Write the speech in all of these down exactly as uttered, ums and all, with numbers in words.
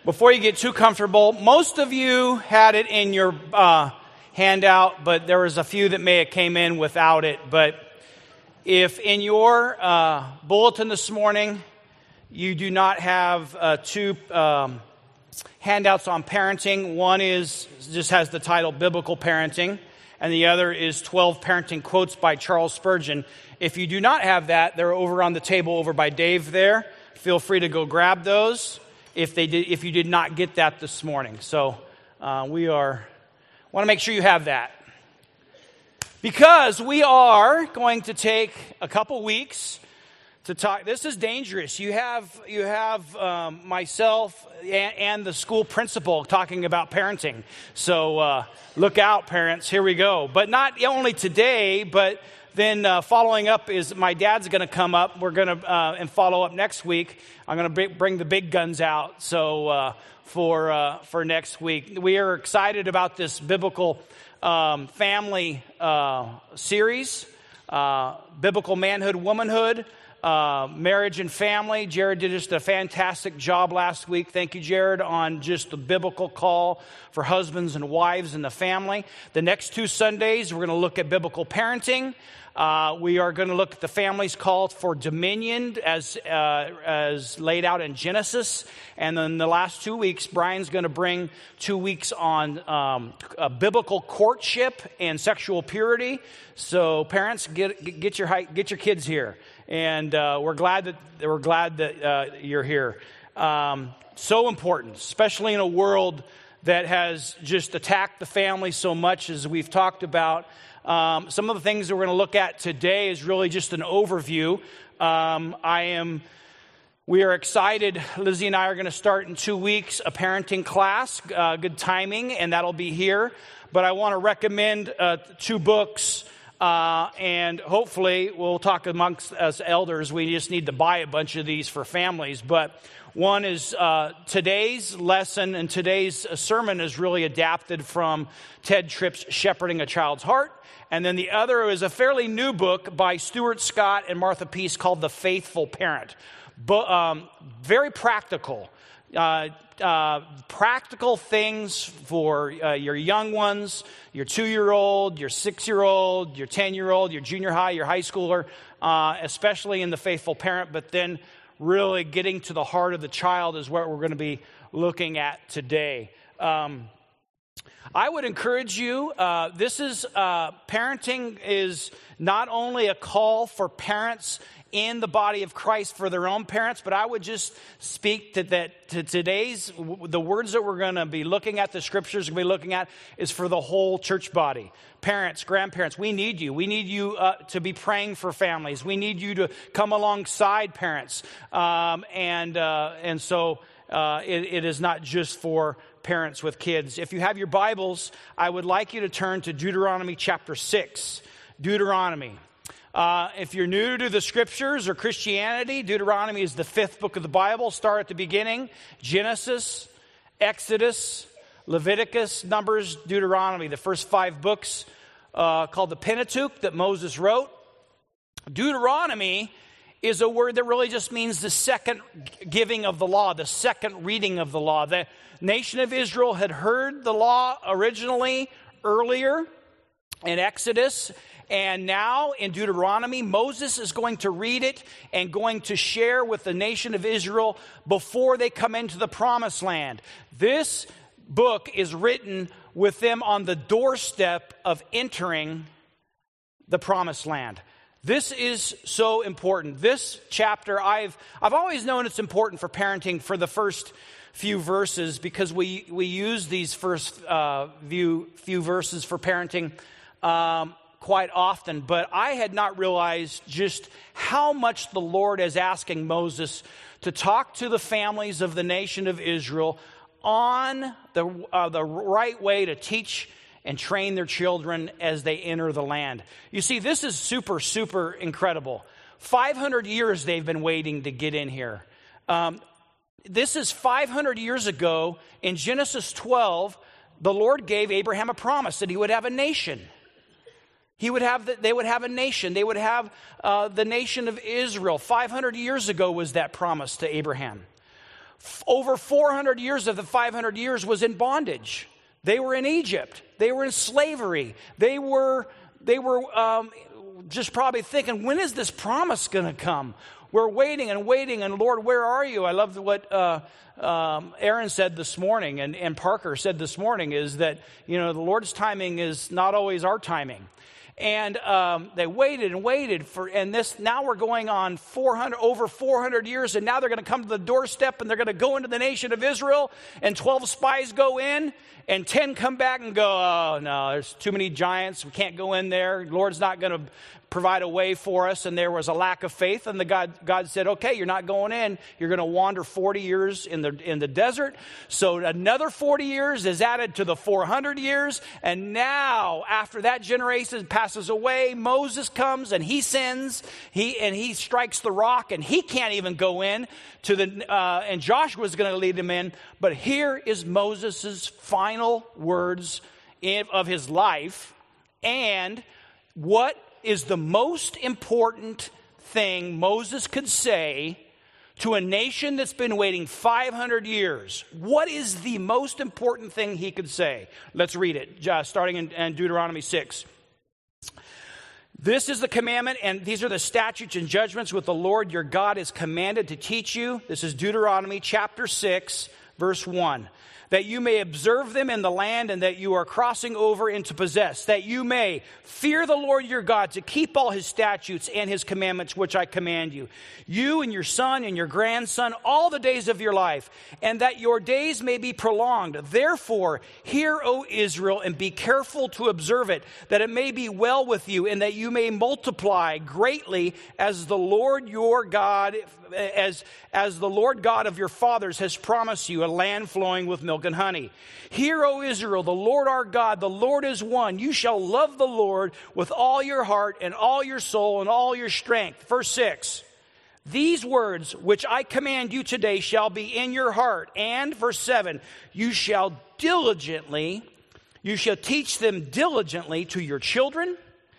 Before you get too comfortable, most of you had it in your uh, handout, but there was a few that may have came in without it. But if in your uh, bulletin this morning you do not have uh, two um, handouts on parenting, one is just has the title Biblical Parenting, and the other is twelve Parenting Quotes by Charles Spurgeon. If you do not have that, they're over on the table over by Dave there. Feel free to go grab those if they did, if you did not get that this morning. So uh, we are want to make sure you have that, because we are going to take a couple weeks to talk. This is dangerous. You have you have um, myself and, and the school principal talking about parenting. So uh, look out, parents. Here we go. But not only today, but then uh, following up is my dad's going to come up. We're going to uh, and follow up next week. I'm going to bring the big guns out. So uh, for uh, for next week, we are excited about this biblical um, family uh, series, uh, biblical manhood, womanhood. Uh, marriage and family. Jared did just a fantastic job last week. Thank you, Jared, on just the biblical call for husbands and wives in the family. The next two Sundays, we're going to look at biblical parenting. Uh, we are going to look at the family's call for dominion as uh, as laid out in Genesis. And then the last two weeks, Brian's going to bring two weeks on um, a biblical courtship and sexual purity. So parents, get get your get your kids here. And uh, we're glad that we're glad that uh, you're here. Um, so important, especially in a world that has just attacked the family so much, as we've talked about. Um, some of the things that we're going to look at today is really just an overview. Um, I am. We are excited. Lizzie and I are going to start in two weeks a parenting class. Uh, good timing, and that'll be here. But I want to recommend uh, two books. Uh, and hopefully we'll talk amongst us elders. We just need to buy a bunch of these for families. But one is uh, today's lesson, and today's sermon is really adapted from Ted Tripp's Shepherding a Child's Heart. And then the other is a fairly new book by Stuart Scott and Martha Peace called The Faithful Parent. But, um, very practical. Uh, uh, practical things for uh, your young ones, your two-year-old, your six-year-old, your ten-year-old, your junior high, your high schooler, uh, especially in The Faithful Parent. But then really getting to the heart of the child is what we're going to be looking at today. Um, I would encourage you, uh, this is, uh, parenting is not only a call for parents in the body of Christ for their own parents, but I would just speak to that to today's, the words that we're going to be looking at, the scriptures we're going to be looking at, is for the whole church body. Parents, grandparents, we need you. We need you uh, to be praying for families. We need you to come alongside parents. Um, and, uh, and so uh, it, it is not just for parents with kids. If you have your Bibles, I would like you to turn to Deuteronomy chapter six. Deuteronomy. Uh, if you're new to the scriptures or Christianity, Deuteronomy is the fifth book of the Bible. Start at the beginning. Genesis, Exodus, Leviticus, Numbers, Deuteronomy. The first five books uh, called the Pentateuch that Moses wrote. Deuteronomy is a word that really just means the second giving of the law, the second reading of the law. The nation of Israel had heard the law originally earlier in Exodus. And now in Deuteronomy, Moses is going to read it and going to share with the nation of Israel before they come into the promised land. This book is written with them on the doorstep of entering the promised land. This is so important. This chapter, I've I've always known it's important for parenting for the first few verses, because we, we use these first uh, few, few verses for parenting um quite often, but I had not realized just how much the Lord is asking Moses to talk to the families of the nation of Israel on the uh, the right way to teach and train their children as they enter the land. You see, this is super, super incredible. five hundred years they've been waiting to get in here. Um, this is five hundred years ago. In Genesis twelve, the Lord gave Abraham a promise that he would have a nation. He would have, the, they would have a nation. They would have uh, the nation of Israel. five hundred years ago was that promise to Abraham. F- over four hundred years of the five hundred years was in bondage. They were in Egypt. They were in slavery. They were, they were um, just probably thinking, when is this promise going to come? We're waiting and waiting, and Lord, where are you? I love what uh, um, Aaron said this morning, and, and Parker said this morning, is that, you know, the Lord's timing is not always our timing. And um, they waited and waited for, and this, now we're going on four hundred, over four hundred years, and now they're going to come to the doorstep, and they're going to go into the nation of Israel, and twelve spies go in, and ten come back and go, oh, no, there's too many giants, we can't go in there, the Lord's not going to provide a way for us, and there was a lack of faith, and the God, God said, okay, you're not going in, you're going to wander forty years in the in the desert, so another forty years is added to the four hundred years, and now, after that generation passes away, Moses comes, and he sins, he and he strikes the rock, and he can't even go in, to the uh, and Joshua's going to lead him in, but here is Moses' final words in, of his life, and what is the most important thing Moses could say to a nation that's been waiting five hundred years. What is the most important thing he could say? Let's read it, just starting in, in Deuteronomy six. This is the commandment, and these are the statutes and judgments which the Lord your God has commanded to teach you. This is Deuteronomy chapter six, verse one. That you may observe them in the land, and that you are crossing over into possess, that you may fear the Lord your God, to keep all his statutes and his commandments which I command you, you and your son and your grandson, all the days of your life, and that your days may be prolonged. Therefore, hear, O Israel, and be careful to observe it, that it may be well with you, and that you may multiply greatly as the Lord your God, as, as the Lord God of your fathers has promised you, a land flowing with milk and honey. Hear, O Israel, the Lord our God, the Lord is one. You shall love the Lord with all your heart and all your soul and all your strength. Verse six. These words which I command you today shall be in your heart. And, verse seven, you shall diligently, you shall teach them diligently to your children,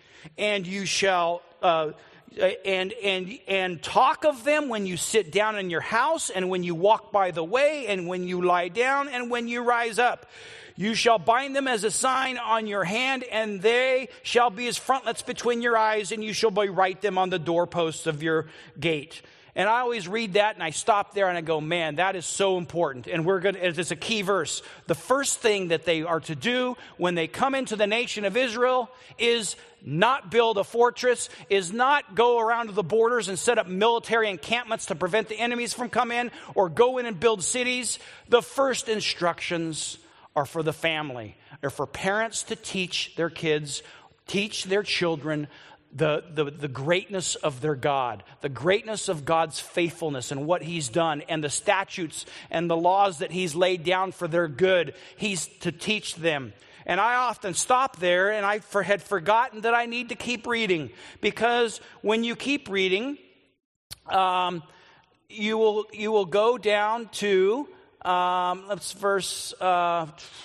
and you shall uh, and and and talk of them when you sit down in your house, and when you walk by the way, and when you lie down, and when you rise up. You shall bind them as a sign on your hand, and they shall be as frontlets between your eyes, and you shall write them on the doorposts of your gate. And I always read that, and I stop there, and I go, man, that is so important. And we're going to, it's a key verse. The first thing that they are to do when they come into the nation of Israel is not build a fortress, is not go around to the borders and set up military encampments to prevent the enemies from coming in, or go in and build cities. The first instructions are for the family. They're for parents to teach their kids, teach their children the, the, the greatness of their God, the greatness of God's faithfulness and what he's done, and the statutes and the laws that he's laid down for their good. He's to teach them. And I often stop there, and I for, had forgotten that I need to keep reading, because when you keep reading, um, you will you will go down to um, let's verse uh,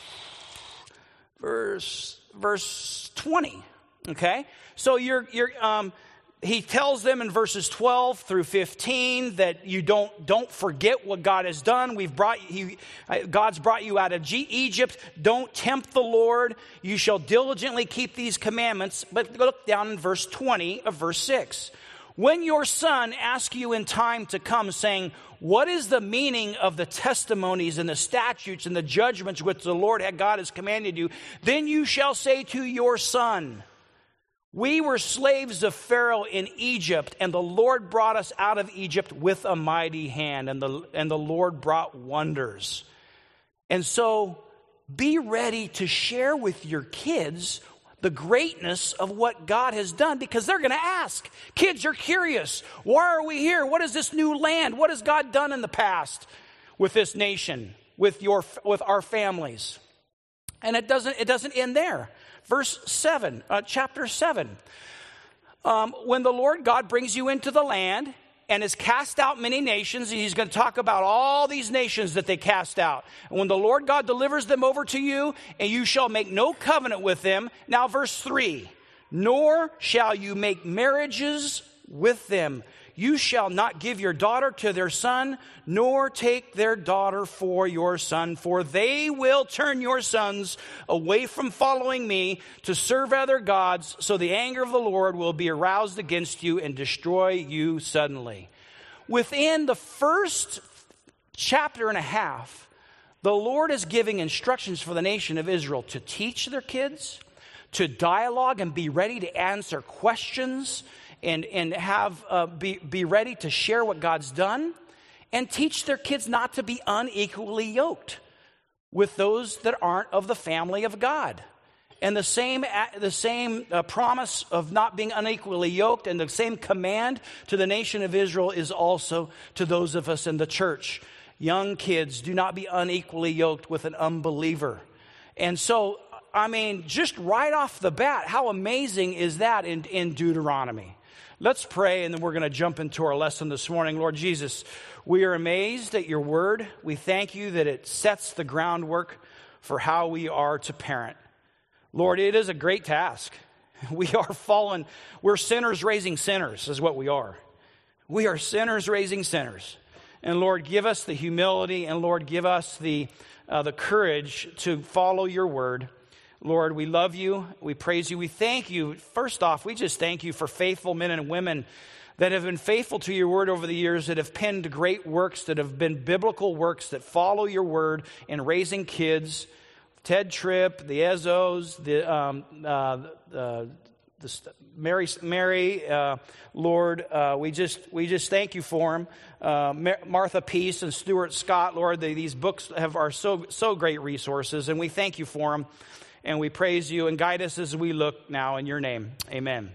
verse verse twenty. Okay, so you're you're. Um, He tells them in verses twelve through fifteen that you don't don't forget what God has done. We've brought you, God's brought you out of G- Egypt. Don't tempt the Lord. You shall diligently keep these commandments. But look down in verse twenty of verse six. When your son asks you in time to come, saying, what is the meaning of the testimonies and the statutes and the judgments which the Lord God has commanded you, then you shall say to your son, we were slaves of Pharaoh in Egypt, and the Lord brought us out of Egypt with a mighty hand, and the, and the Lord brought wonders. And so be ready to share with your kids the greatness of what God has done, because they're going to ask. Kids are curious. Why are we here? What is this new land? What has God done in the past with this nation, with your with our families? And it doesn't it doesn't end there. Verse seven, uh, chapter seven. Um, when the Lord God brings you into the land and has cast out many nations, and he's going to talk about all these nations that they cast out. And when the Lord God delivers them over to you, and you shall make no covenant with them. Now verse three, nor shall you make marriages with them. You shall not give your daughter to their son, nor take their daughter for your son, for they will turn your sons away from following me to serve other gods, so the anger of the Lord will be aroused against you and destroy you suddenly. Within the first chapter and a half, the Lord is giving instructions for the nation of Israel to teach their kids, to dialogue and be ready to answer questions, and, and have uh, be, be ready to share what God's done, and teach their kids not to be unequally yoked with those that aren't of the family of God. And the same, the same uh, promise of not being unequally yoked and the same command to the nation of Israel is also to those of us in the church. Young kids, do not be unequally yoked with an unbeliever. And so, I mean, just right off the bat, how amazing is that in, in Deuteronomy? Let's pray, and then we're going to jump into our lesson this morning. Lord Jesus, we are amazed at your word. We thank you that it sets the groundwork for how we are to parent. Lord, it is a great task. We are fallen. We're sinners raising sinners is what we are. We are sinners raising sinners. And Lord, give us the humility, and Lord, give us the uh, the courage to follow your word. Lord, we love you. We praise you. We thank you. First off, we just thank you for faithful men and women that have been faithful to your word over the years, that have penned great works, that have been biblical works, that follow your word in raising kids. Ted Tripp, the Ezos, the um, uh, uh, the Mary, Mary, uh, Lord, uh, we just we just thank you for them. Uh, Martha Peace and Stuart Scott, Lord, they, these books have are so so great resources, and we thank you for them, and we praise you and guide us as we look now in your name. Amen.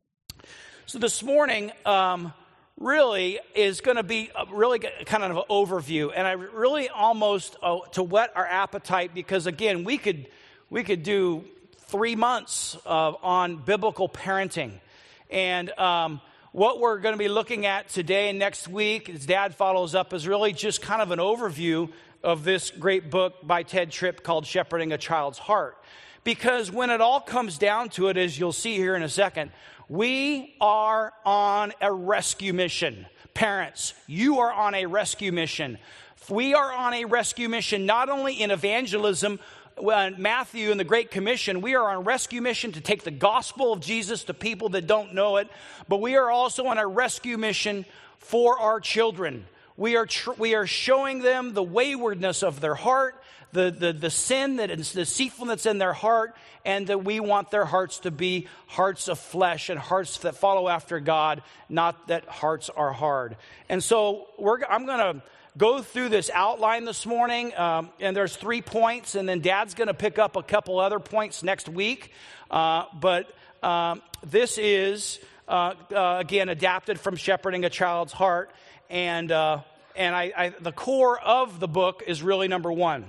So this morning, um, really is going to be a really kind of an overview, and I really almost uh, to whet our appetite, because again, we could we could do three months uh, on biblical parenting. And um, what we're going to be looking at today and next week, as Dad follows up, is really just kind of an overview of this great book by Ted Tripp called Shepherding a Child's Heart. Because when it all comes down to it, as you'll see here in a second, we are on a rescue mission. Parents, you are on a rescue mission. We are on a rescue mission not only in evangelism, Matthew and the Great Commission, we are on a rescue mission to take the gospel of Jesus to people that don't know it, but we are also on a rescue mission for our children. We are tr- we are showing them the waywardness of their heart, the, the, the sin that is the deceitfulness in their heart, and that we want their hearts to be hearts of flesh and hearts that follow after God, not that hearts are hard. And so we're, I'm going to go through this outline this morning, um, and there's three points, and then Dad's going to pick up a couple other points next week. Uh, but um, this is, uh, uh, again, adapted from Shepherding a Child's Heart, and uh, and I, I, the core of the book is really number one.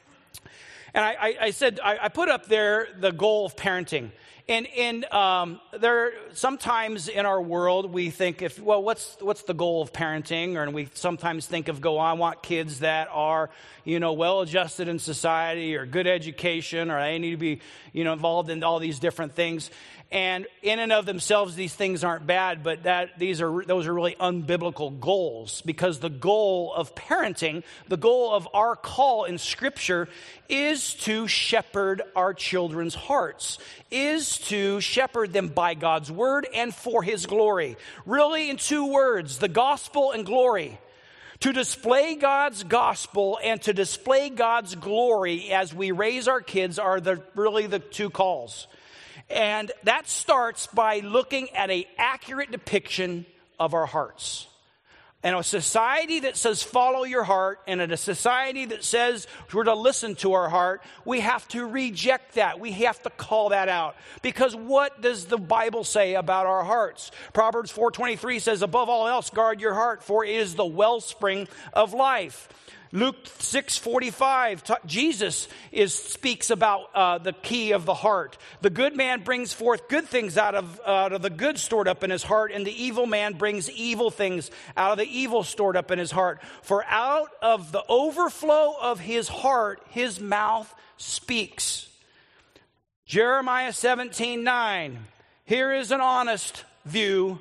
And I, I, I said, I, I put up there the goal of parenting. And, and um, there sometimes in our world we think, if well, what's what's the goal of parenting? Or and we sometimes think of, go, I want kids that are, you know, well adjusted in society, or good education, or they need to be, you know, involved in all these different things. And in and of themselves, these things aren't bad, but that these are those are really unbiblical goals, because the goal of parenting, the goal of our call in Scripture, is to shepherd our children's hearts, is to shepherd them by God's word and for His glory. Really, in two words, the gospel and glory. To display God's gospel and to display God's glory as we raise our kids are the really the two calls. And that starts by looking at an accurate depiction of our hearts. And a society that says follow your heart, and in a society that says we're to listen to our heart, we have to reject that. We have to call that out. Because what does the Bible say about our hearts? Proverbs four twenty-three says, above all else, guard your heart, for it is the wellspring of life. Luke six forty-five, t- Jesus is speaks about uh, the key of the heart. The good man brings forth good things out of, uh, out of the good stored up in his heart, and the evil man brings evil things out of the evil stored up in his heart. For out of the overflow of his heart, his mouth speaks. Jeremiah seventeen nine, here is an honest view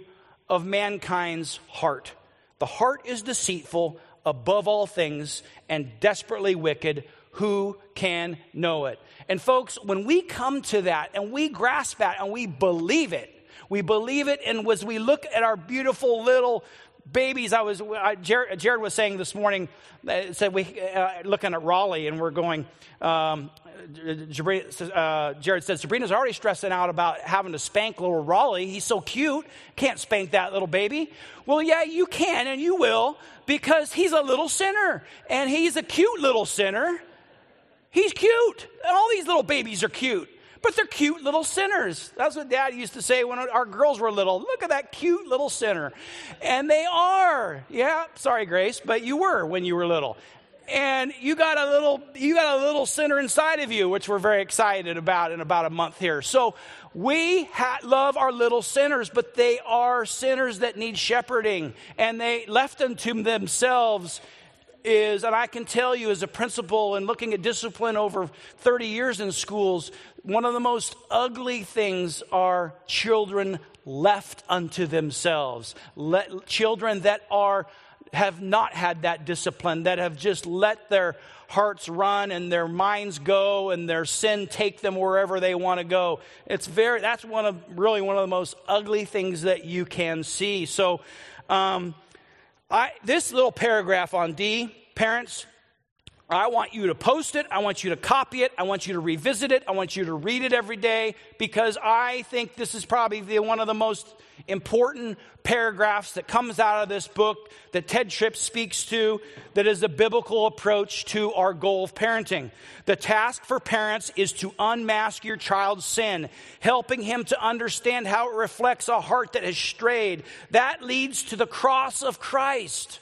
of mankind's heart. The heart is deceitful above all things and desperately wicked. Who can know it? And folks, when we come to that and we grasp that and we believe it, we believe it, and as we look at our beautiful little babies, I was I, Jared, Jared was saying this morning, uh, said we uh, looking at Raleigh, and we're going. Um, uh, Jared said Sabrina's already stressing out about having to spank little Raleigh. He's so cute, can't spank that little baby. Well, yeah, you can and you will, because he's a little sinner, and he's a cute little sinner. He's cute, and all these little babies are cute. But they're cute little sinners. That's what Dad used to say when our girls were little. Look at that cute little sinner. And they are. Yeah, sorry, Grace, but you were when you were little. And you got a little you got a little sinner inside of you, which we're very excited about in about a month here. So we ha- love our little sinners, but they are sinners that need shepherding. And they left unto themselves is, and I can tell you as a principal and looking at discipline over thirty years in schools, one of the most ugly things are children left unto themselves. Let, children that are have not had that discipline, that have just let their hearts run and their minds go and their sin take them wherever they want to go. It's very, that's one of, really one of the most ugly things that you can see. So, um, I, this little paragraph on D, parents, I want you to post it. I want you to copy it. I want you to revisit it. I want you to read it every day, because I think this is probably the, one of the most important paragraphs that comes out of this book that Ted Tripp speaks to, that is a biblical approach to our goal of parenting. The task for parents is to unmask your child's sin, helping him to understand how it reflects a heart that has strayed. That leads to the cross of Christ.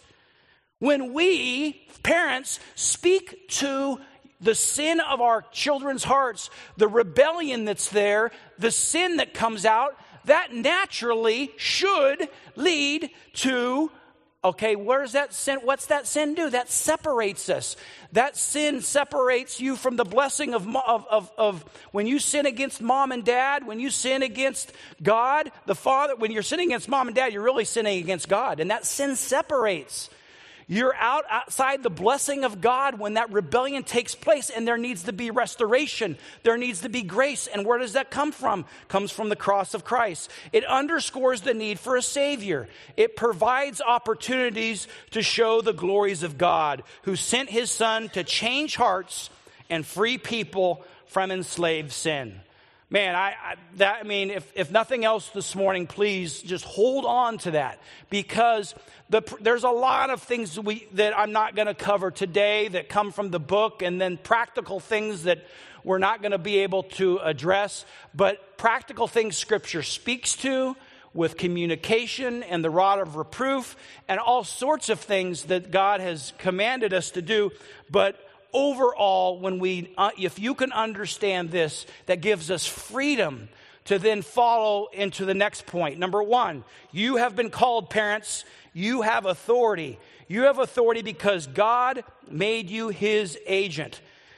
When we, parents, speak to the sin of our children's hearts, the rebellion that's there, the sin that comes out, that naturally should lead to, okay, where's that sin? What's that sin do? That separates us. That sin separates you from the blessing of, of, of, of when you sin against mom and dad, when you sin against God, the Father. When you're sinning against mom and dad, you're really sinning against God. And that sin separates. You're out outside the blessing of God when that rebellion takes place, and there needs to be restoration. There needs to be grace. And where does that come from? Comes from the cross of Christ. It underscores the need for a Savior. It provides opportunities to show the glories of God, who sent his Son to change hearts and free people from enslaved sin. Man, I, I that I mean, if, if nothing else this morning, please just hold on to that, because the, there's a lot of things we, that I'm not going to cover today that come from the book, and then practical things that we're not going to be able to address, but practical things Scripture speaks to with communication and the rod of reproof and all sorts of things that God has commanded us to do. But overall, when we, uh, if you can understand this, that gives us freedom to then follow into the next point. Number one, you have been called, parents. You have authority. You have authority because God made you his agent.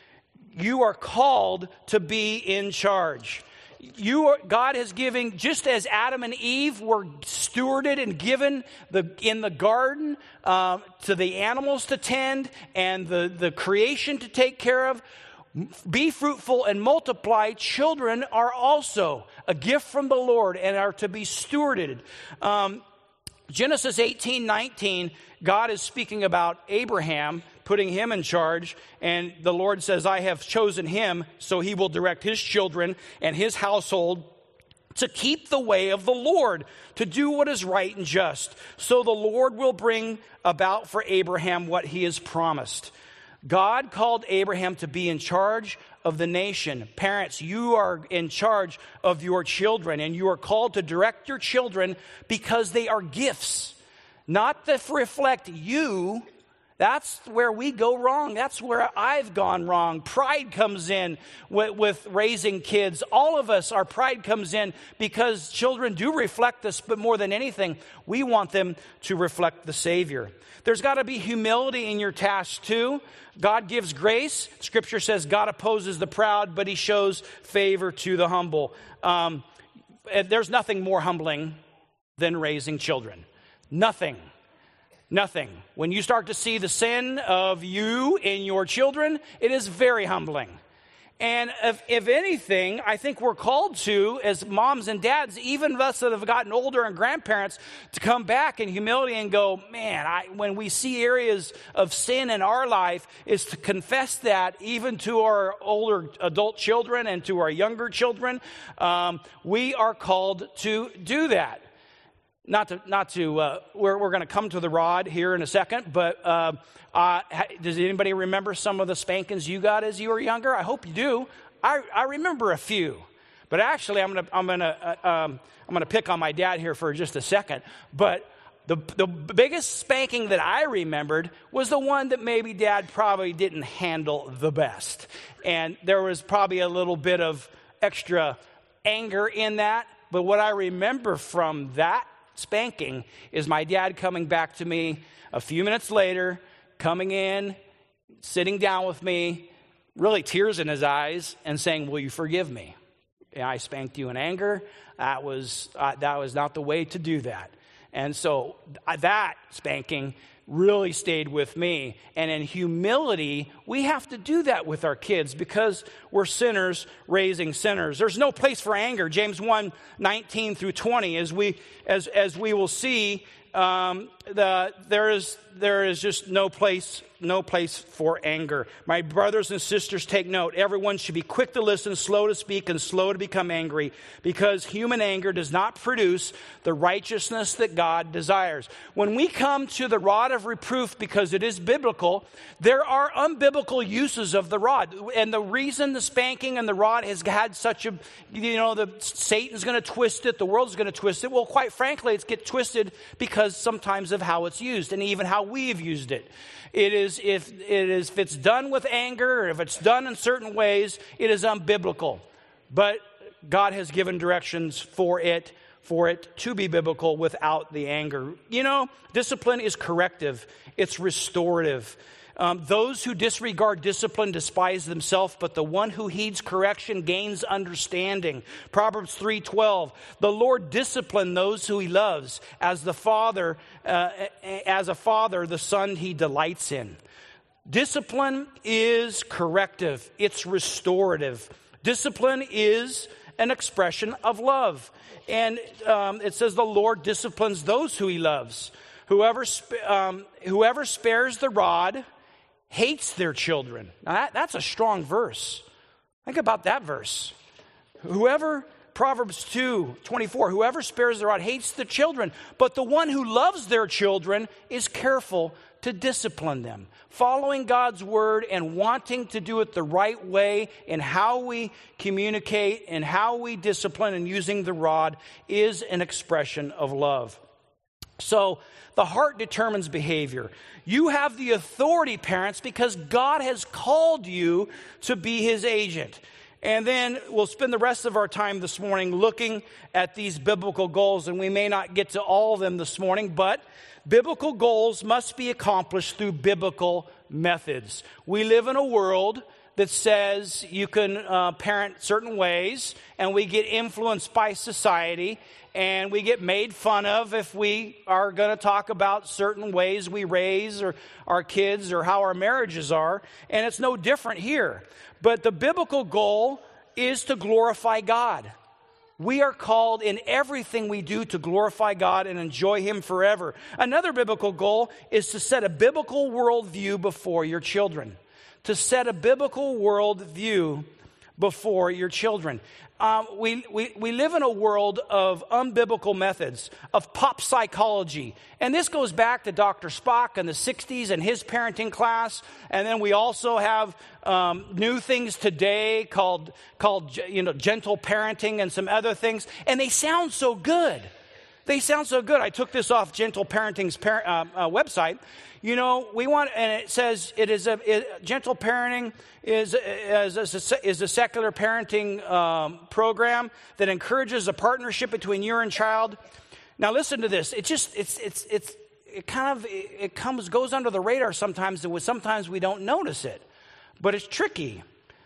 You are called to be in charge. You are, God has given, just as Adam and Eve were stewarded and given the, in the garden uh, to the animals to tend and the, the creation to take care of, be fruitful and multiply. Children are also a gift from the Lord and are to be stewarded. Um, Genesis eighteen nineteen, God is speaking about Abraham, putting him in charge, and the Lord says, I have chosen him so he will direct his children and his household to keep the way of the Lord, to do what is right and just. So the Lord will bring about for Abraham what he has promised. God called Abraham to be in charge of the nation. Parents, you are in charge of your children, and you are called to direct your children because they are gifts, not that reflect you. That's where we go wrong. That's where I've gone wrong. Pride comes in with, with raising kids. All of us, our pride comes in because children do reflect us, but more than anything, we want them to reflect the Savior. There's got to be humility in your task too. God gives grace. Scripture says God opposes the proud, but he shows favor to the humble. Um, there's nothing more humbling than raising children. Nothing. Nothing. When you start to see the sin of you in your children, it is very humbling. And if, if anything, I think we're called to, as moms and dads, even us that have gotten older and grandparents, to come back in humility and go, man, I, when we see areas of sin in our life, is to confess that even to our older adult children and to our younger children. Um, we are called to do that. Not to, not to. Uh, we're we're going to come to the rod here in a second, but uh, uh, does anybody remember some of the spankings you got as you were younger? I hope you do. I, I remember a few, but actually, I'm gonna I'm gonna uh, um, I'm gonna pick on my dad here for just a second. But the the biggest spanking that I remembered was the one that maybe Dad probably didn't handle the best, and there was probably a little bit of extra anger in that. But what I remember from that spanking is my dad coming back to me a few minutes later, coming in, sitting down with me, really tears in his eyes, and saying, will you forgive me? And I spanked you in anger. That was uh, that was not the way to do that. And so uh, that spanking really stayed with me. And in humility, we have to do that with our kids because we're sinners raising sinners. There's no place for anger. James one, nineteen through twenty, as we as as we will see, um, the there is there is just no place no place for anger. My brothers and sisters, take note. Everyone should be quick to listen, slow to speak, and slow to become angry, because human anger does not produce the righteousness that God desires. When we come to the rod of reproof, because it is biblical, there are unbiblical uses of the rod. And the reason the spanking and the rod has had such a, you know, the Satan's going to twist it, the world's going to twist it. Well, quite frankly, it's get twisted because sometimes of how it's used and even how we've used it. It is if it is if it's done with anger, or if it's done in certain ways, it is unbiblical. But God has given directions for it, for it to be biblical without the anger. You know, discipline is corrective. It's restorative. Um, those who disregard discipline despise themselves, but the one who heeds correction gains understanding. Proverbs three twelve, the Lord disciplines those who he loves. As the father, uh, as a father, the son he delights in. Discipline is corrective. It's restorative. Discipline is an expression of love. And um, it says the Lord disciplines those who he loves. Whoever, sp- um, whoever spares the rod hates their children. Now that, that's a strong verse. Think about that verse. Whoever, Proverbs two twenty-four, whoever spares the rod hates the children, but the one who loves their children is careful to discipline them. Following God's word and wanting to do it the right way in how we communicate and how we discipline and using the rod is an expression of love. So the heart determines behavior. You have the authority, parents, because God has called you to be his agent. And then we'll spend the rest of our time this morning looking at these biblical goals, and we may not get to all of them this morning, but biblical goals must be accomplished through biblical methods. We live in a world that says you can uh, parent certain ways, and we get influenced by society, and we get made fun of if we are going to talk about certain ways we raise or our kids or how our marriages are, and it's no different here. But the biblical goal is to glorify God. We are called in everything we do to glorify God and enjoy him forever. Another biblical goal is to set a biblical worldview before your children. To set a biblical worldview before your children. Um, we, we, we live in a world of unbiblical methods, of pop psychology. And this goes back to Doctor Spock in the sixties and his parenting class. And then we also have um, new things today called, called you know, gentle parenting and some other things. And they sound so good. They sound so good. I took this off Gentle Parenting's par- uh, uh, website. You know, we want, and it says it is a it, gentle parenting is is a, is a secular parenting um, program that encourages a partnership between you and child. Now, listen to this. It just it's it's it's it kind of it, it comes goes under the radar sometimes. And sometimes we don't notice it, but it's tricky.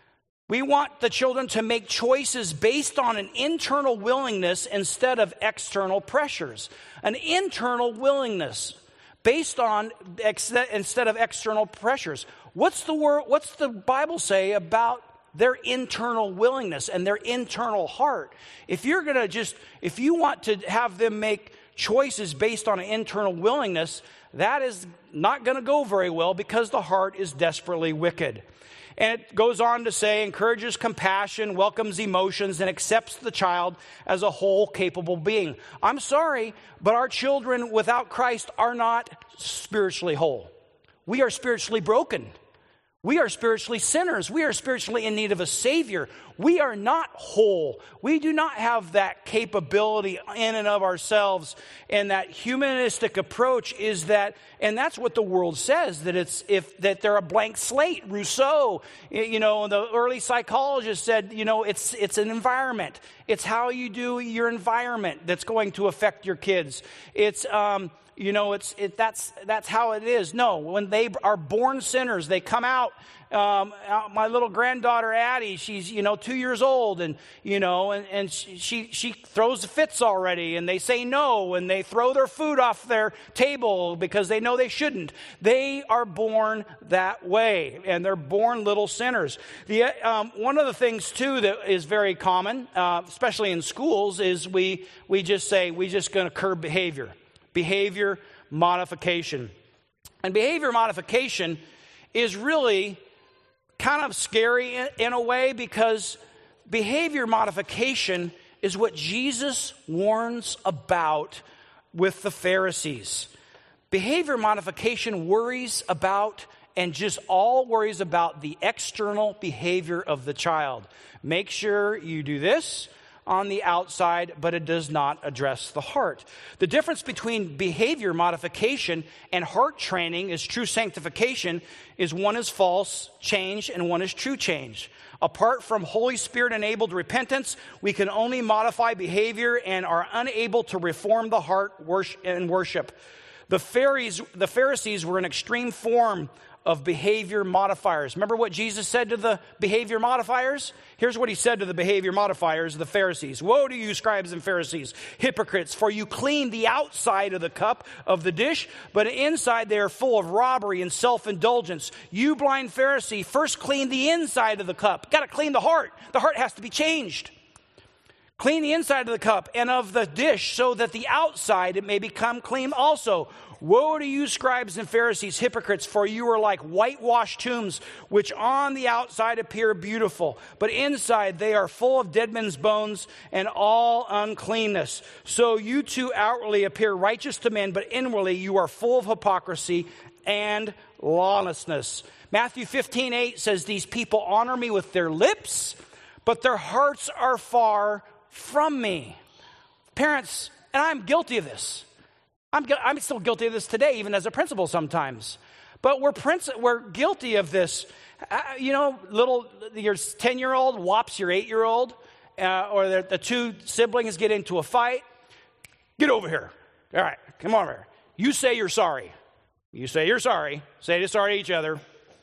We want the children to make choices based on an internal willingness instead of external pressures. An internal willingness based on ex- instead of external pressures. What's the word? What's the Bible say about their internal willingness and their internal heart? If you're going to just, if you want to have them make choices based on an internal willingness, that is not going to go very well because the heart is desperately wicked. And it goes on to say, encourages compassion, welcomes emotions, and accepts the child as a whole, capable being. I'm sorry, but our children without Christ are not spiritually whole. We are spiritually broken. We are spiritually sinners. We are spiritually in need of a Savior. We are not whole. We do not have that capability in and of ourselves. And that humanistic approach is that, and that's what the world says, that it's if that they're a blank slate. Rousseau, you know, the early psychologist said, you know, it's it's an environment. It's how you do your environment that's going to affect your kids. It's um You know, it's it, that's that's how it is. No, when they are born sinners, they come out. Um, my little granddaughter Addie, she's you know two years old, and you know, and, and she she throws fits already, and they say no, and they throw their food off their table because they know they shouldn't. They are born that way, and they're born little sinners. The um, one of the things too that is very common, uh, especially in schools, is we we just say we just going to curb behavior. Behavior modification. And behavior modification is really kind of scary in, in a way, because behavior modification is what Jesus warns about with the Pharisees. Behavior modification worries about and just all worries about the external behavior of the child. Make sure you do this on the outside, but it does not address the heart. The difference between behavior modification and heart training is true sanctification is one is false change and one is true change. Apart from Holy Spirit-enabled repentance, we can only modify behavior and are unable to reform the heart and worship. The Pharisees, the Pharisees were an extreme form of behavior modifiers. Remember what Jesus said to the behavior modifiers? Here's what he said to the behavior modifiers, the Pharisees. Woe to you, scribes and Pharisees, hypocrites, for you clean the outside of the cup of the dish, but inside they are full of robbery and self-indulgence. You blind Pharisee, first clean the inside of the cup. Got to clean the heart. The heart has to be changed. Clean the inside of the cup and of the dish so that the outside it may become clean also. Woe to you, scribes and Pharisees, hypocrites, for you are like whitewashed tombs, which on the outside appear beautiful, but inside they are full of dead men's bones and all uncleanness. So you too outwardly appear righteous to men, but inwardly you are full of hypocrisy and lawlessness. Matthew fifteen eight says, these people honor me with their lips, but their hearts are far from me. Parents, and I'm guilty of this. I'm, I'm still guilty of this today, even as a principal sometimes. But we're, princi- we're guilty of this. Uh, you know, little, your ten-year-old whops your eight-year-old, uh, or the, the two siblings get into a fight. Get over here. All right, come over here. You say you're sorry. You say you're sorry. Say you're sorry to each other.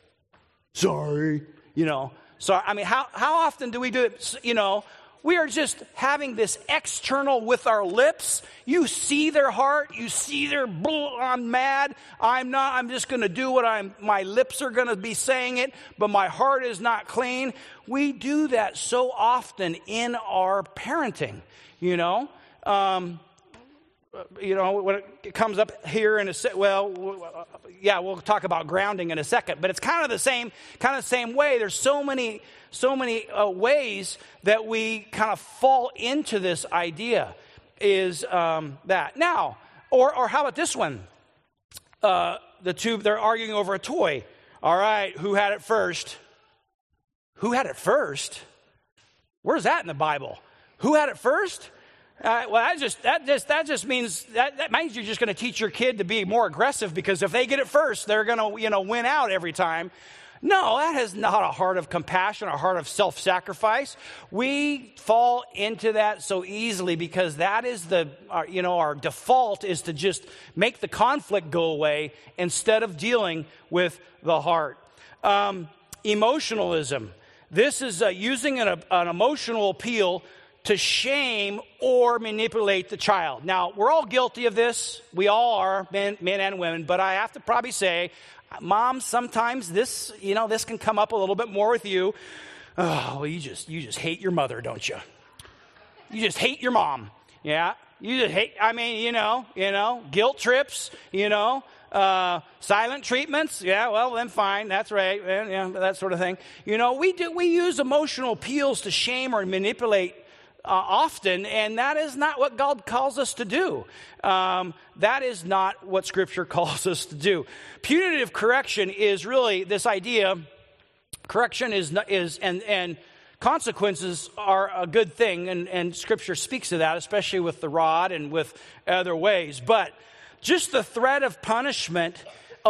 Sorry. You know, so, I mean, how, how often do we do it? You know, we are just having this external with our lips. You see their heart. You see their, I'm mad. I'm not, I'm just going to do what I'm, my lips are going to be saying it, but my heart is not clean. We do that so often in our parenting, you know. Um, you know, when it comes up here in a se- well, yeah, we'll talk about grounding in a second, but it's kind of the same, kind of the same way. There's so many, so many uh, ways that we kind of fall into this idea. Is um, that now, or or how about this one? Uh, the two they're arguing over a toy. All right, who had it first? Who had it first? Where's that in the Bible? Who had it first? Uh, well, that just that just that just means that, that means you're just going to teach your kid to be more aggressive, because if they get it first, they're going to you know win out every time. No, that is not a heart of compassion, a heart of self-sacrifice. We fall into that so easily because that is the our, you know our default is to just make the conflict go away instead of dealing with the heart. Um, emotionalism. This is uh, using an, an emotional appeal to shame or manipulate the child. Now, we're all guilty of this. We all are, men, men and women. But I have to probably say, Mom, sometimes this, you know, this can come up a little bit more with you. Oh, well, you just, you just hate your mother, don't you? You just hate your mom. Yeah. You just hate, I mean, you know, you know, guilt trips, you know, uh, silent treatments. Yeah, well, then fine. That's right. Yeah, yeah, that sort of thing. You know, we do, we use emotional appeals to shame or manipulate uh, often, and that is not what God calls us to do. Um, that is not what Scripture calls us to do. Punitive correction is really this idea. Correction is, is and, and, consequences are a good thing, and, and Scripture speaks to that, especially with the rod and with other ways. But just the threat of punishment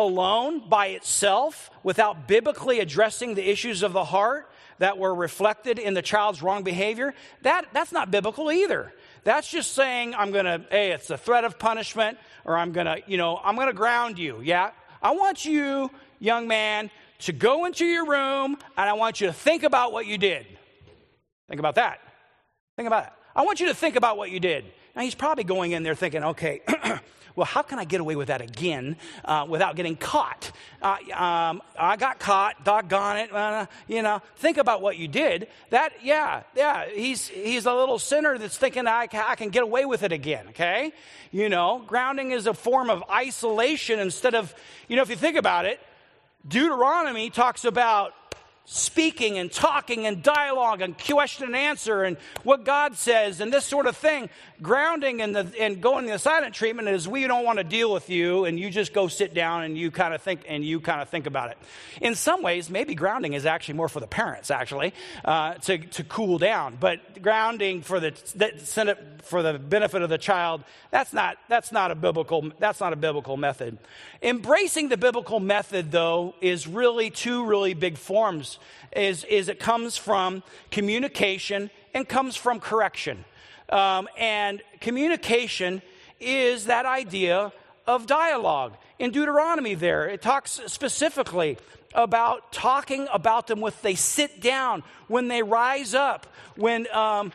alone by itself, without biblically addressing the issues of the heart that were reflected in the child's wrong behavior, that, that's not biblical either. That's just saying, I'm going to, hey, it's a threat of punishment, or I'm going to, you know, I'm going to ground you, yeah? I want you, young man, to go into your room, and I want you to think about what you did. Think about that. Think about it. I want you to think about what you did. Now, he's probably going in there thinking, okay, well, how can I get away with that again uh, without getting caught? Uh, um, I got caught, doggone it. Uh, you know, think about what you did. That, yeah, yeah, he's he's a little sinner that's thinking I, I can get away with it again, okay? You know, grounding is a form of isolation instead of, you know, if you think about it, Deuteronomy talks about speaking and talking and dialogue and question and answer and what God says and this sort of thing. Grounding and, the, and going to the silent treatment is we don't want to deal with you, and you just go sit down and you kind of think and you kind of think about it. In some ways, maybe grounding is actually more for the parents, actually, uh, to to cool down. But grounding for the that, for the benefit of the child, that's not that's not a biblical that's not a biblical method. Embracing the biblical method, though, is really two really big forms. Is is it comes from communication and comes from correction. Um, and communication is that idea of dialogue. In Deuteronomy there, it talks specifically about talking about them when they sit down, when they rise up, when um,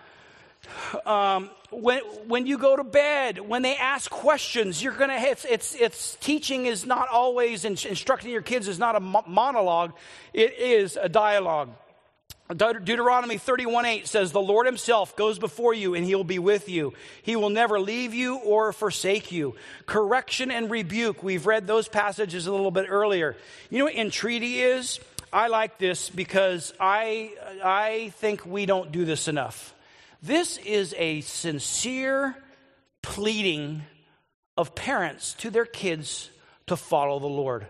um, when when you go to bed, when they ask questions. You're gonna it's it's, it's teaching is not always in, instructing your kids is not a mo- monologue. It is a dialogue. Deut- Deuteronomy thirty-one eight says, "The Lord himself goes before you, and he will be with you. He will never leave you or forsake you." Correction and rebuke. We've read those passages a little bit earlier. You know what entreaty is? I like this because I I think we don't do this enough. This is a sincere pleading of parents to their kids to follow the Lord.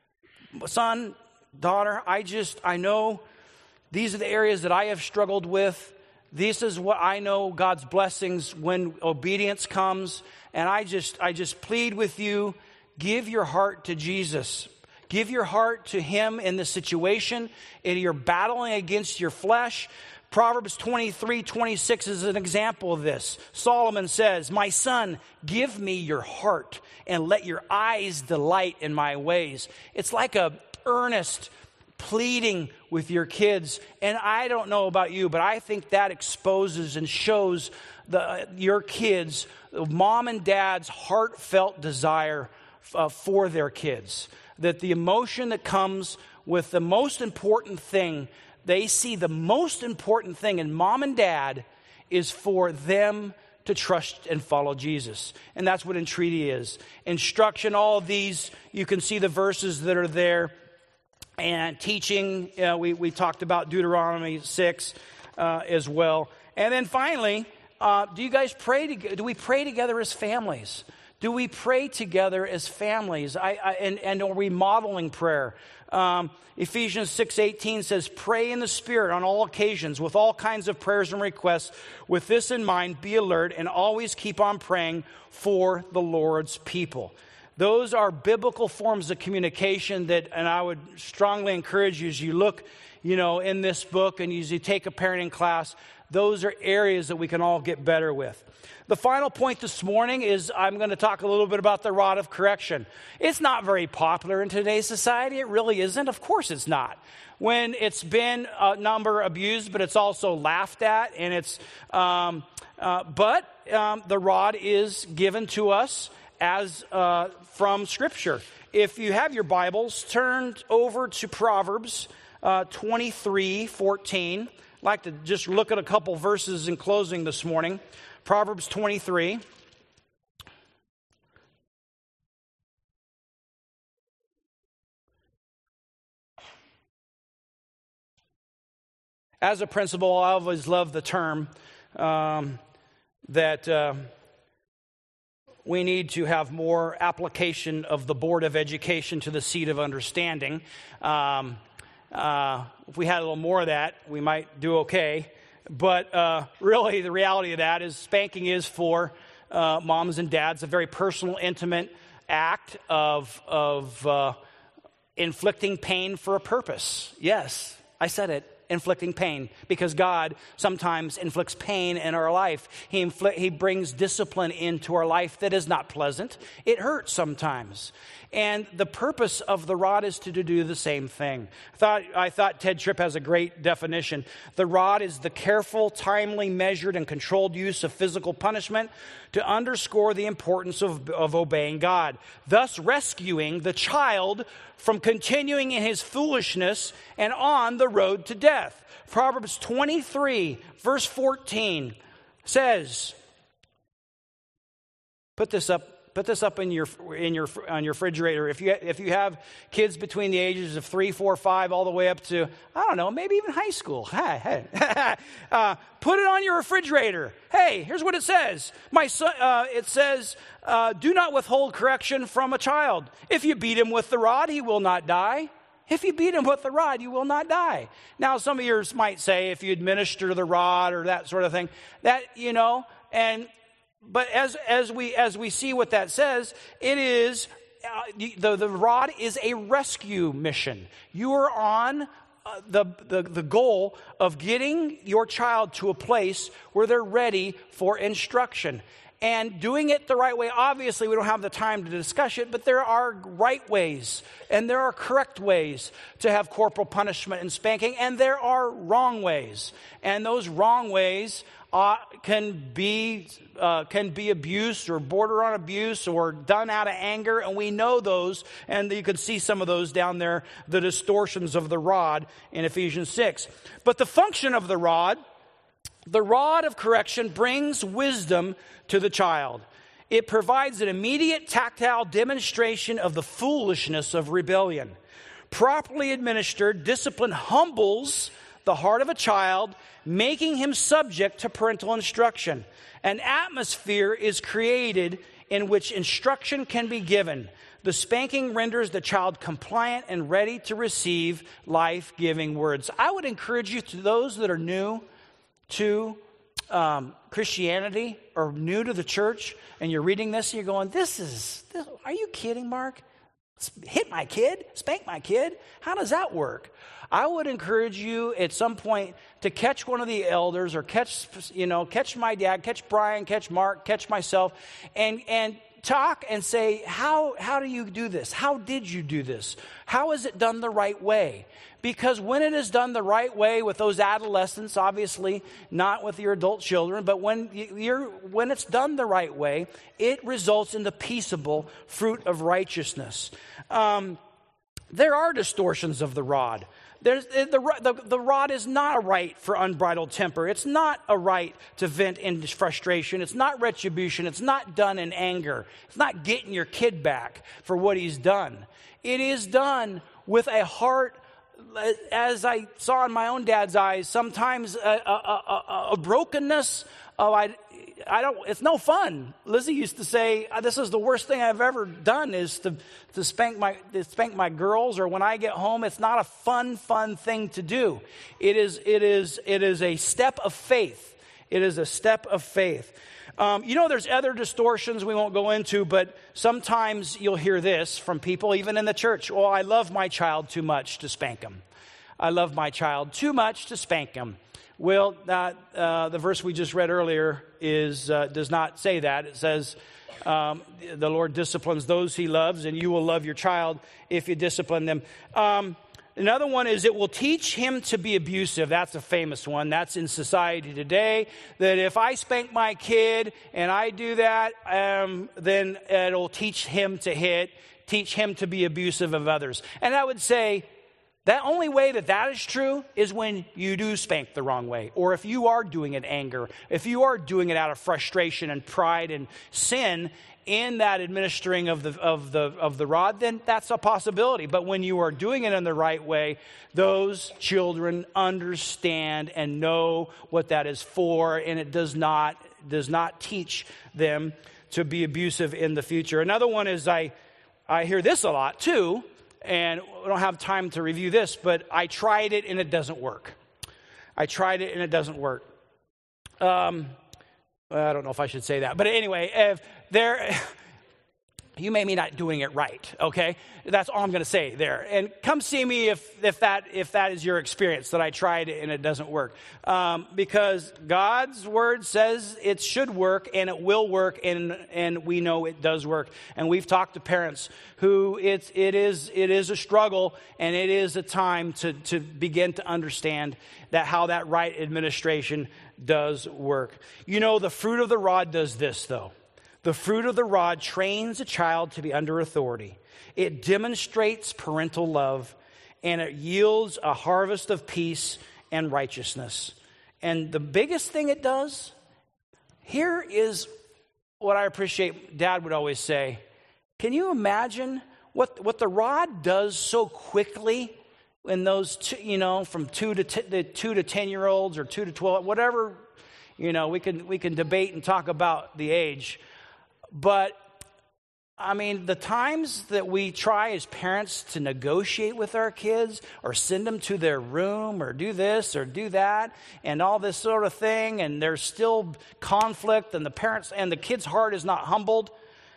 Son, daughter, I just, I know these are the areas that I have struggled with. This is what I know God's blessings when obedience comes. And I just, I just plead with you, give your heart to Jesus. Give your heart to him in this situation. And you're battling against your flesh. Proverbs twenty-three twenty-six is an example of this. Solomon says, "My son, give me your heart and let your eyes delight in my ways." It's like a earnest pleading with your kids. And I don't know about you, but I think that exposes and shows the your kids, mom and dad's heartfelt desire uh, for their kids. That the emotion that comes with the most important thing, they see the most important thing in mom and dad is for them to trust and follow Jesus. And that's what entreaty is. Instruction, all of these, you can see the verses that are there. And teaching, you know, we, we talked about Deuteronomy six uh, as well. And then finally, uh, do you guys pray? To, do we pray together as families? Do we pray together as families? I, I, and, and are we modeling prayer? Um, Ephesians six eighteen says, "Pray in the Spirit on all occasions with all kinds of prayers and requests. With this in mind, be alert and always keep on praying for the Lord's people." Those are biblical forms of communication that, and I would strongly encourage you as you look, you know, in this book and as you take a parenting class, those are areas that we can all get better with. The final point this morning is I'm going to talk a little bit about the rod of correction. It's not very popular in today's society. It really isn't. Of course it's not. When it's been a number abused, but it's also laughed at, and it's, um, uh, but um, the rod is given to us as uh, from Scripture. If you have your Bibles, turn over to Proverbs uh, twenty-three fourteen. I'd like to just look at a couple verses in closing this morning. Proverbs twenty-three. As a principal, I always love the term um, that uh, we need to have more application of the Board of Education to the seat of understanding. Um, uh, if we had a little more of that, we might do okay. But uh, really, the reality of that is spanking is for uh, moms and dads a very personal, intimate act of, of uh, inflicting pain for a purpose. Yes, I said it. Inflicting pain, because God sometimes inflicts pain in our life. He infl- He brings discipline into our life that is not pleasant. It hurts sometimes. And the purpose of the rod is to, to do the same thing. I thought, I thought Ted Tripp has a great definition. The rod is the careful, timely, measured, and controlled use of physical punishment to underscore the importance of, of obeying God, thus rescuing the child from continuing in his foolishness and on the road to death. Proverbs twenty-three, verse fourteen says, put this up. Put this up in your in your on your refrigerator. If you if you have kids between the ages of three, four, five, all the way up to I don't know, maybe even high school. Hey, hey. uh, put it on your refrigerator. Hey, here's what it says. My son, uh, it says, uh, "Do not withhold correction from a child. If you beat him with the rod, he will not die. If you beat him with the rod, you will not die." Now, some of yours might say, if you administer the rod or that sort of thing, that you know, and. But as as we as we see what that says, it is uh, the the rod is a rescue mission. You are on uh, the, the the goal of getting your child to a place where they're ready for instruction and doing it the right way. Obviously, we don't have the time to discuss it, but there are right ways and there are correct ways to have corporal punishment and spanking, and there are wrong ways, and those wrong ways Uh, can be uh, can be abuse or border on abuse or done out of anger, and we know those, and you can see some of those down there, the distortions of the rod in Ephesians six. But the function of the rod, the rod of correction brings wisdom to the child. It provides an immediate tactile demonstration of the foolishness of rebellion. Properly administered, discipline humbles the heart of a child, making him subject to parental instruction. An atmosphere is created in which instruction can be given. The spanking renders the child compliant and ready to receive life-giving words. I would encourage you, to those that are new to um, Christianity or new to the church, and you're reading this and you're going, this is, this, are you kidding, Mark? Hit my kid? Spank my kid? How does that work? I would encourage you at some point to catch one of the elders or catch, you know, catch my dad, catch Brian, catch Mark, catch myself, and and talk and say, how how do you do this? How did you do this? How is it done the right way? Because when it is done the right way with those adolescents, obviously not with your adult children, but when you're when it's done the right way, it results in the peaceable fruit of righteousness. Um, there are distortions of the rod. There's, the, the, the rod is not a right for unbridled temper. It's not a right to vent in frustration. It's not retribution. It's not done in anger. It's not getting your kid back for what he's done. It is done with a heart, as I saw in my own dad's eyes, sometimes a, a, a, a brokenness of, I, I don't, it's no fun. Lizzie used to say, this is the worst thing I've ever done is to, to spank my, to spank my girls, or when I get home, it's not a fun, fun thing to do. It is, it is, it is a step of faith. It is a step of faith. Um, you know, there's other distortions we won't go into, but sometimes you'll hear this from people, even in the church. Oh, I love my child too much to spank him. I love my child too much to spank him. Well, that, uh, the verse we just read earlier is uh, does not say that. It says, um, the Lord disciplines those he loves, and you will love your child if you discipline them. Um, another one is it will teach him to be abusive. That's a famous one. That's in society today, that if I spank my kid and I do that, um, then it'll teach him to hit, teach him to be abusive of others. And I would say, the only way that that is true is when you do spank the wrong way, or if you are doing it anger, if you are doing it out of frustration and pride and sin in that administering of the of the of the rod, then that's a possibility. But when you are doing it in the right way, those children understand and know what that is for, and it does not does not teach them to be abusive in the future. Another one is I I hear this a lot too. And we don't have time to review this, but I tried it and it doesn't work. I tried it and it doesn't work. Um, I don't know if I should say that. But anyway, if there, you may be not doing it right, okay? That's all I'm going to say there. And come see me if if that if that is your experience, that I tried it and it doesn't work. Um, because God's word says it should work and it will work, and and we know it does work. And we've talked to parents who it's it is it is a struggle, and it is a time to to begin to understand that how that right administration does work. You know, the fruit of the rod does this, though. The fruit of the rod trains a child to be under authority. It demonstrates parental love, and it yields a harvest of peace and righteousness. And the biggest thing it does, here is what I appreciate Dad would always say. Can you imagine what, what the rod does so quickly in those, two, you know, from two to t- the two to ten-year-olds or two to twelve, whatever, you know, we can we can debate and talk about the age. But, I mean, the times that we try as parents to negotiate with our kids or send them to their room or do this or do that and all this sort of thing, and there's still conflict and the parents and the kid's heart is not humbled,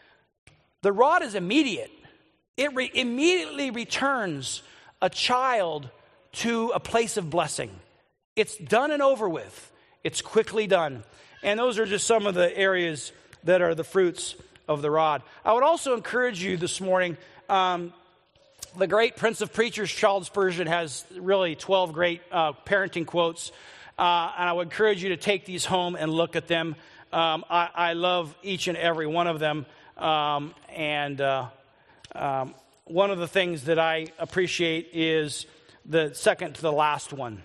the rod is immediate. It re- immediately returns a child to a place of blessing. It's done and over with. It's quickly done. And those are just some of the areas that are the fruits of the rod. I would also encourage you this morning, um, the great Prince of Preachers, Charles Spurgeon, has really twelve great uh, parenting quotes, uh, and I would encourage you to take these home and look at them. Um, I, I love each and every one of them, um, and uh, um, one of the things that I appreciate is the second to the last one.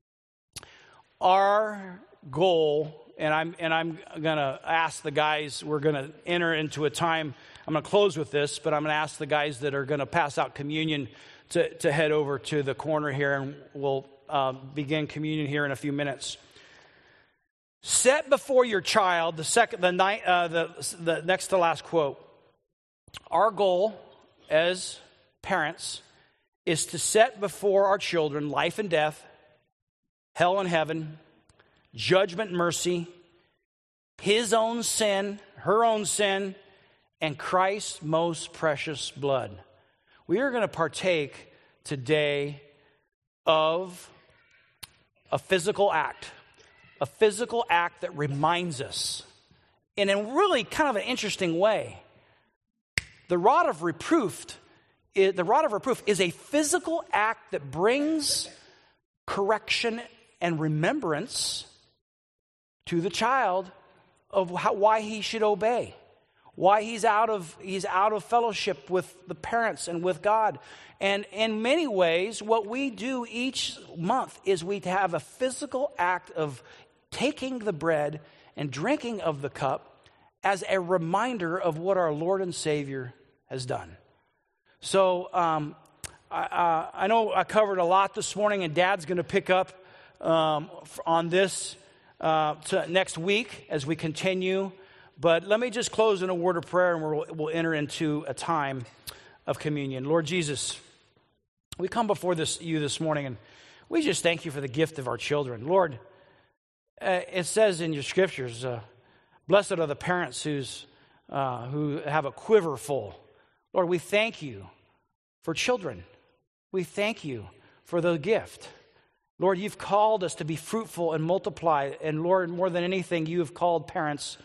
Our goal, and I'm and I'm going to ask the guys, we're going to enter into a time, I'm going to close with this, but I'm going to ask the guys that are going to pass out communion to, to head over to the corner here, and we'll uh, begin communion here in a few minutes. Set before your child, the second, the, night, uh, the, the next to last quote, our goal as parents is to set before our children life and death, hell and heaven, judgment and mercy, his own sin, her own sin, and Christ's most precious blood. We are going to partake today of a physical act, a physical act that reminds us, in a really kind of an interesting way. The rod of reproof, the rod of reproof is a physical act that brings correction and remembrance to the child of how, why he should obey, why he's out of he's out of fellowship with the parents and with God. And in many ways, what we do each month is we have a physical act of taking the bread and drinking of the cup as a reminder of what our Lord and Savior has done. So um, I, uh, I know I covered a lot this morning, and Dad's going to pick up um, on this Uh, to next week as we continue. But let me just close in a word of prayer, and we'll, we'll enter into a time of communion. Lord Jesus, we come before this you this morning, and we just thank you for the gift of our children. Lord, Uh, it says in your scriptures, uh, blessed are the parents who's, uh, who have a quiver full. Lord, we thank you for children. We thank you for the gift. Lord, you've called us to be fruitful and multiply. And Lord, more than anything, you have called parents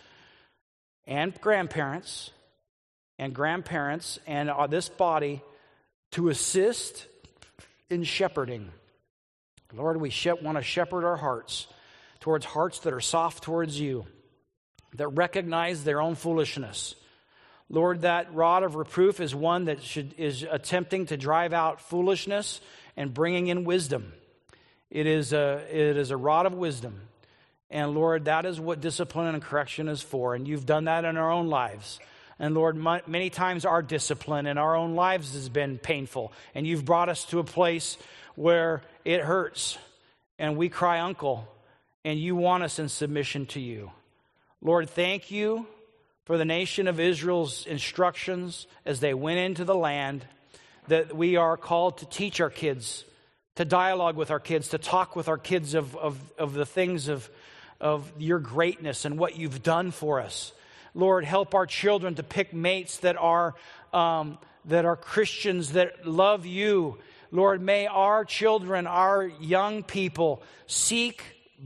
and grandparents and grandparents and uh, this body to assist in shepherding. Lord, we she- want to shepherd our hearts towards hearts that are soft towards you, that recognize their own foolishness. Lord, that rod of reproof is one that should, is attempting to drive out foolishness and bringing in wisdom. It is a, it is a rod of wisdom. And Lord, that is what discipline and correction is for. And you've done that in our own lives. And Lord, many times our discipline in our own lives has been painful. And you've brought us to a place where it hurts. And we cry, Uncle. And you want us in submission to you. Lord, thank you for the nation of Israel's instructions as they went into the land, that we are called to teach our kids, to dialogue with our kids, to talk with our kids of, of, of the things of, of your greatness and what you've done for us. Lord, help our children to pick mates that are um, that are Christians, that love you. Lord, may our children, our young people, seek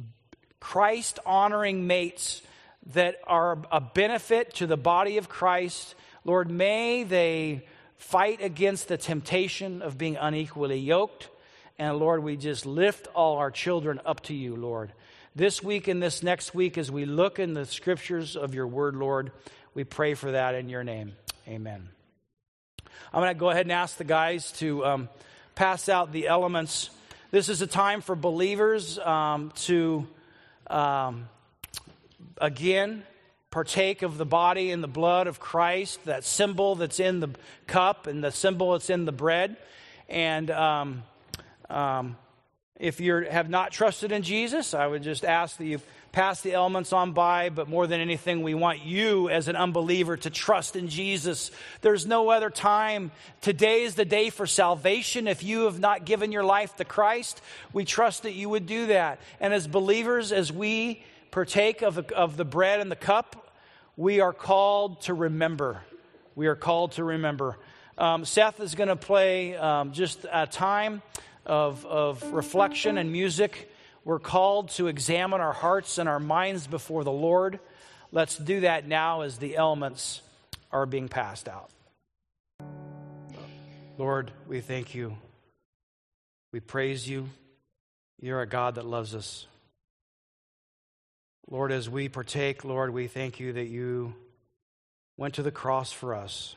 Christ-honoring mates that are a benefit to the body of Christ. Lord, may they fight against the temptation of being unequally yoked. And Lord, we just lift all our children up to you, Lord. This week and this next week, as we look in the scriptures of your word, Lord, we pray for that in your name. Amen. I'm going to go ahead and ask the guys to um, pass out the elements. This is a time for believers um, to... Um, again, partake of the body and the blood of Christ, that symbol that's in the cup and the symbol that's in the bread. And um, um, if you have not trusted in Jesus, I would just ask that you pass the elements on by. But more than anything, we want you as an unbeliever to trust in Jesus. There's no other time. Today is the day for salvation. If you have not given your life to Christ, we trust that you would do that. And as believers, as we partake of the, of the bread and the cup, we are called to remember. We are called to remember. Um, Seth is going to play um, just a time of, of reflection and music. We're called to examine our hearts and our minds before the Lord. Let's do that now as the elements are being passed out. Lord, we thank you. We praise you. You're a God that loves us. Lord, as we partake, Lord, we thank you that you went to the cross for us.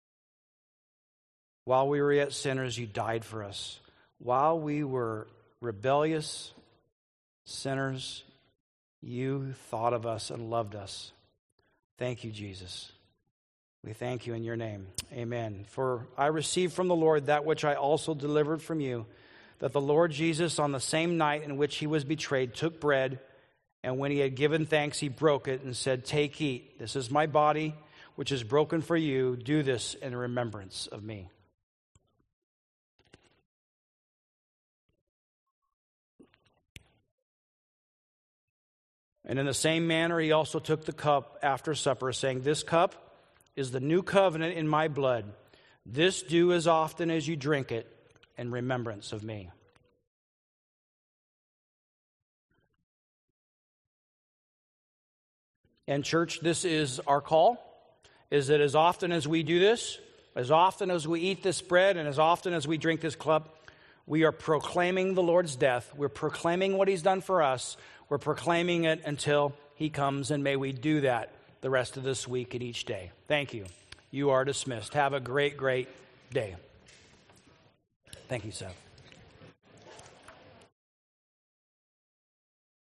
While we were yet sinners, you died for us. While we were rebellious sinners, you thought of us and loved us. Thank you, Jesus. We thank you in your name. Amen. For I received from the Lord that which I also delivered from you, that the Lord Jesus, on the same night in which he was betrayed, took bread, and when he had given thanks, he broke it and said, "Take, eat. This is my body, which is broken for you. Do this in remembrance of me." And in the same manner, he also took the cup after supper, saying, "This cup is the new covenant in my blood. This do as often as you drink it in remembrance of me." And church, this is our call, is that as often as we do this, as often as we eat this bread, and as often as we drink this cup, we are proclaiming the Lord's death. We're proclaiming what he's done for us. We're proclaiming it until he comes, and may we do that the rest of this week and each day. Thank you. You are dismissed. Have a great, great day. Thank you, Seth.